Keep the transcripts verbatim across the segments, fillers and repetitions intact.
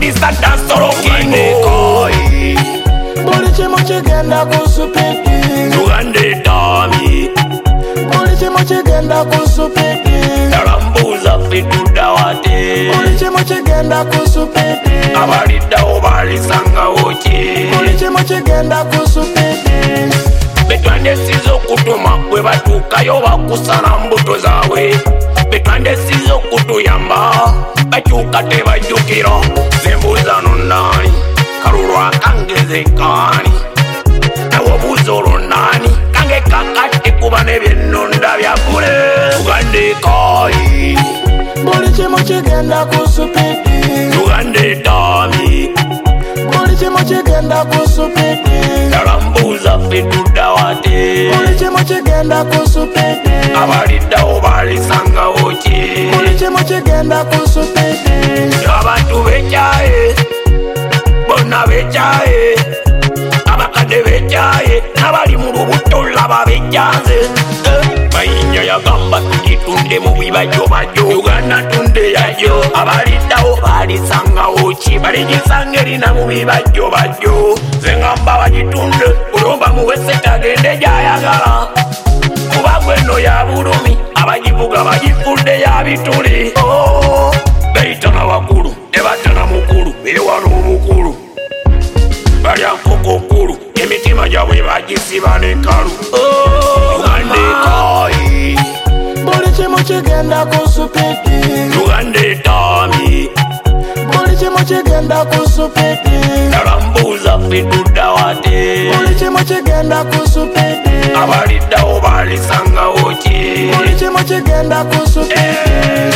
producer dansoro kingo Buli chimu chigenda kusupidi Tugande Tommy Buli chimu chigenda kusupidi Tarambuza fituda wate Buli chimu chigenda kusupidi Abalida obalisanga ochi Buli chimu chigenda kusupidi Betwande sizo kutuma kwe batukayo bakusana mbuto zawe Betwande sizo kutuyamba bachuka tebajukira Zembuza nonani Karurwa kangeze kani Nawo buzoro nani Kange kakati kuba nebinunda byakule Tugande kai Buli chimu chigenda kusupidi Tugande Tommy Buli chimu chigenda kusupidi Tarambuza fituda wate Buli chimu chigenda kusupidi Abalida obalisanga ochi Buli chimu chigenda kusupidi Abantu bechaye Bona bechaye Abakade bechaye Nabali mu lubuto laba bechaze Mainya ya gamba tujitunde mu bibajo bajo Uganda tunde yayo Abalida obalisanga ochi Balijisange na mu bibajo bajo Zengamba bajitunde Ulomba muwese tagende jayagala Kubagweno ya burumi Abajivuga bajifunde ya bituli Oh, beitana wakulu Ebatana mukulu Ewano mukulu Balya nkoko kulu Emitima jabwe bajisiba nekalu Oh, Tugande kai Buli chimu chigenda kusupidi Tugande Tommy Buli chimu chigenda kusupidi Tarambuza fituda wate Buli chimu chigenda kusupidi Abalida obalisanga ochi Buli chimu chigenda kusupidi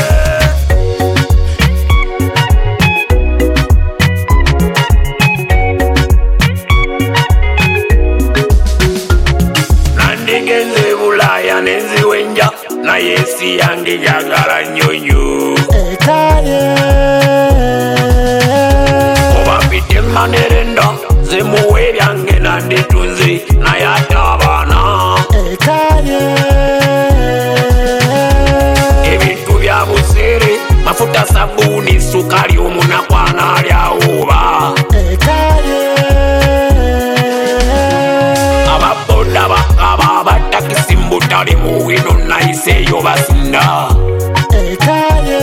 Nandigenze bulaya nenziwenja Na yesi yange jagala nyonyo Ekaye Oba mpite manerenda Zemuwe byange nanditunzi Na yatabana Ekaye Ebintu bya busere Mafuta sabuni sukali omunakwana alyawoba Ekaye Ababoda bakaba batakisi mbutali muwino naiseyo basinda Ekaye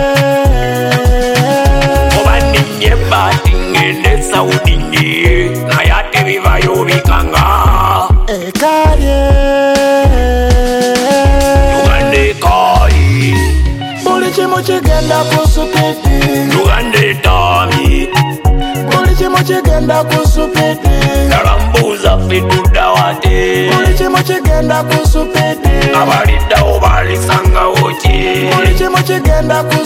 Oba ninye bati ngende Saudi nye Nayate bivayo bikanga Ekaye Tugande kai Buli chimu chigenda kusupidi Tugande Tommy Buli chimu chigenda kusupidi Tarambuza fituda wate Buli chimu chigenda kusupidi Abalida obalisanga ochi Buli chimu chigenda kusupidi